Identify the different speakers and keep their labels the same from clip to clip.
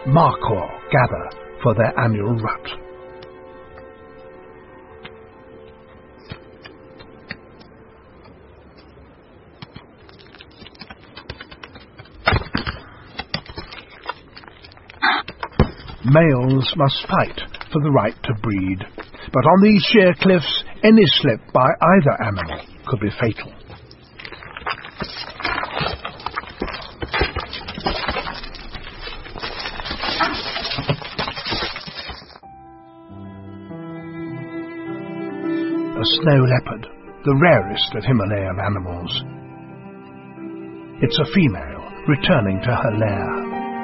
Speaker 1: Markhor gather for their annual rut. Males must fight for the right to breed, but on these sheer cliffs, any slip by either animal could be fatal. A snow leopard, the rarest of Himalayan animals. It's a female returning to her lair.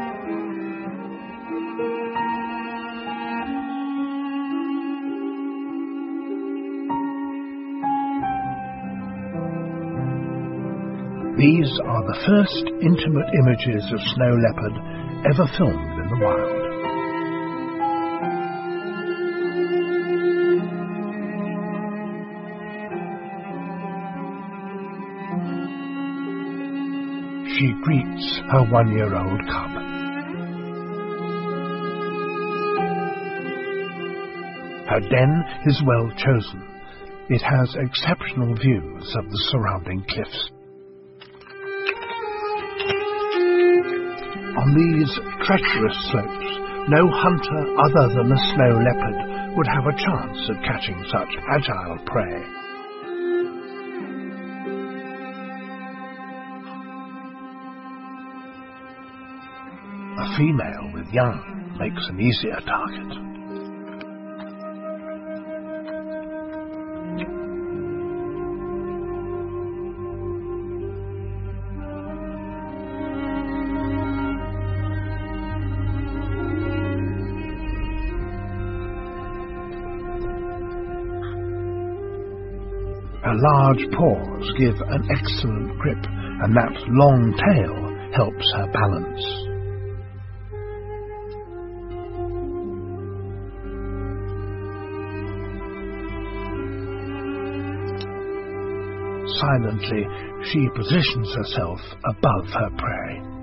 Speaker 1: These are the first intimate images of snow leopard ever filmed in the wild. She greets her one-year-old cub. Her den is well chosen. It has exceptional views of the surrounding cliffs. On these treacherous slopes, no hunter other than a snow leopard would have a chance at catching such agile prey. A female with young makes an easier target. Her large paws give an excellent grip, and that long tail helps her balance. Silently, she positions herself above her prey.